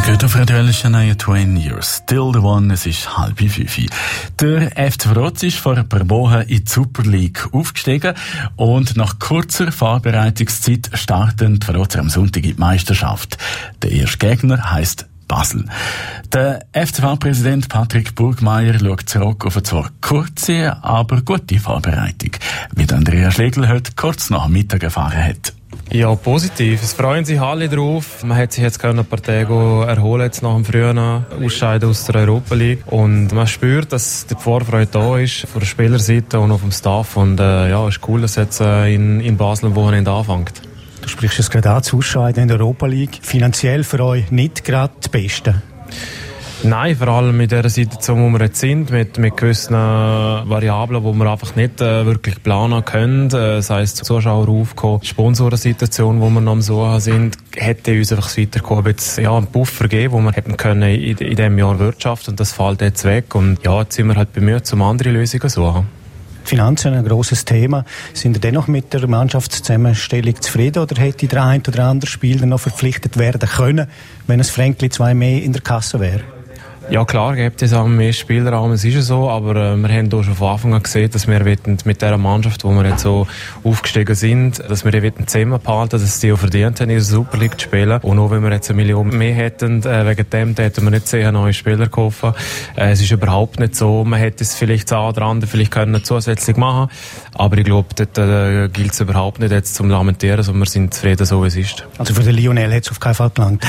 Geht auf Radio Elchana 20 You're Still the One, es ist 4:30. Der FC Vrotz ist vor ein paar Wochen in die Super League aufgestiegen und nach kurzer Vorbereitungszeit starten die Vrotzer am Sonntag in die Meisterschaft. Der erste Gegner heisst Basel. Der FCV-Präsident Patrick Burgmeier schaut zurück auf eine zwar kurze, aber gute Vorbereitung, wie Andrea Schlegel heute kurz nach Mittag erfahren hat. Ja, positiv. Es freuen sich alle drauf. Man hat sich jetzt ein paar Tage erholen jetzt nach dem frühen Ausscheiden aus der Europa League. Und man spürt, dass die Vorfreude da ist, von der Spielerseite und auch vom Staff. Und ja, ist cool, dass jetzt in Basel am Wochenende anfängt. Du sprichst es gerade an, das Ausscheiden in der Europa League. Finanziell für euch nicht gerade das Beste? Nein, vor allem mit der Situation, wo wir jetzt sind, mit gewissen Variablen, die wir einfach nicht wirklich planen können. Das heisst, Zuschaueraufkommen, Sponsorensituation, wo wir noch am Suchen sind, hätte uns einfach das Weiterkommen jetzt, einen Buffer gegeben, wo wir hätten können in diesem Jahr wirtschaften, und das fällt jetzt weg. Und ja, jetzt sind wir halt bemüht, um andere Lösungen zu suchen. Finanzen ein grosses Thema. Sind ihr dennoch mit der Mannschaftszusammenstellung zufrieden, oder hätte der ein oder andere Spieler noch verpflichtet werden können, wenn es Fränkli 2 mehr in der Kasse wäre? Ja, klar, gibt es auch mehr Spielraum, es ist ja so, aber wir haben hier schon von Anfang an gesehen, dass wir mit dieser Mannschaft, wo wir jetzt so aufgestiegen sind, dass wir die zusammenbehalten, dass die auch verdient haben, in der Super League zu spielen. Und auch wenn wir jetzt 1 Million mehr hätten, wegen dem hätten wir nicht 10 neue Spieler kaufen. Es ist überhaupt nicht so, man hätte es vielleicht das eine oder andere vielleicht können zusätzlich machen, aber ich glaube, dort gilt es überhaupt nicht jetzt zum Lamentieren, sondern wir sind zufrieden, so wie es ist. Also für den Lionel hat es auf keinen Fall gelangt?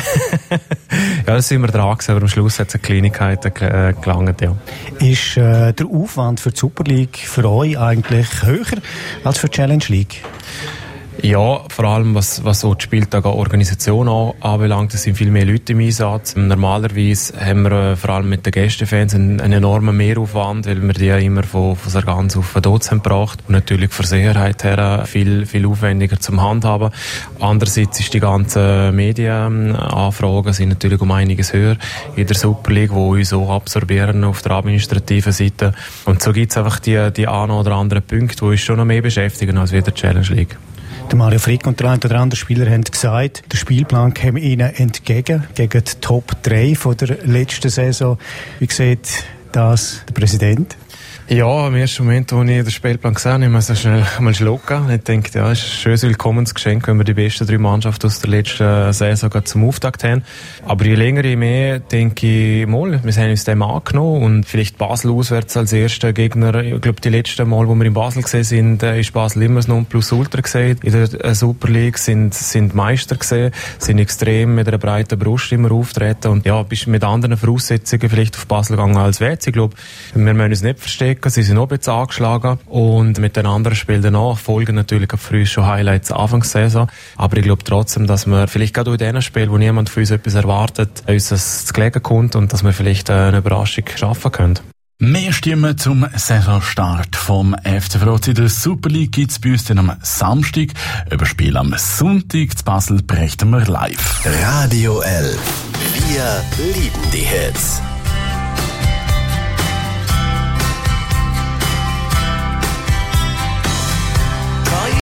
Ja, das sind wir dran gewesen, aber am Schluss hat es eine Kleinigkeit gelangt, ja. Ist der Aufwand für die Super League für euch eigentlich höher als für die Challenge League? Ja, vor allem was so die Spieltag-Organisation anbelangt, es sind viel mehr Leute im Einsatz. Normalerweise haben wir vor allem mit den Gästefans einen enormen Mehraufwand, weil wir die ja immer von Sargans auf Dozent gebracht und natürlich von Sicherheit her viel aufwendiger zum Handhaben. Andererseits ist die ganzen Medienanfragen sind natürlich um einiges höher in der Super League, die uns auch absorbieren auf der administrativen Seite. Und so gibt es einfach die einen oder anderen Punkte, die uns schon noch mehr beschäftigen als wie der Challenge League. Der Mario Frick und der ein oder andere Spieler haben gesagt, der Spielplan käme ihnen entgegen, gegen die Top 3 von der letzten Saison. Wie sieht das der Präsident? Ja, im ersten Moment, als ich den Spielplan gesehen habe, habe ich mir so schnell mal schlucken. Ich dachte, ja, es ist ein schönes Willkommensgeschenk, wenn wir die besten 3 Mannschaften aus der letzten Saison zum Auftakt haben. Aber je länger, je mehr, denke ich, mal, wir haben uns dem angenommen und vielleicht Basel auswärts als erster Gegner. Ich glaube, die letzten Mal, wo wir in Basel gesehen sind, ist Basel immer das Nonplusultra gesehen. In der Super League sind Meister gesehen, sind extrem mit einer breiten Brust immer auftreten und ja, bist mit anderen Voraussetzungen vielleicht auf Basel gegangen als WC. Ich glaube, wir müssen uns nicht verstecken. Sie sind auch ein bisschen angeschlagen und mit den anderen Spielen danach folgen natürlich früh schon Highlights Anfangssaison. Aber ich glaube trotzdem, dass wir vielleicht gerade in diesen Spielen, wo niemand von uns etwas erwartet, uns das zu gelegen kommt und dass wir vielleicht eine Überraschung schaffen können. Mehr Stimmen zum Saisonstart vom FC Vrotz in der Super League gibt es bei uns dann am Samstag. Über Spiel am Sonntag zu Basel berichten wir live. Radio L. Wir lieben die Hits.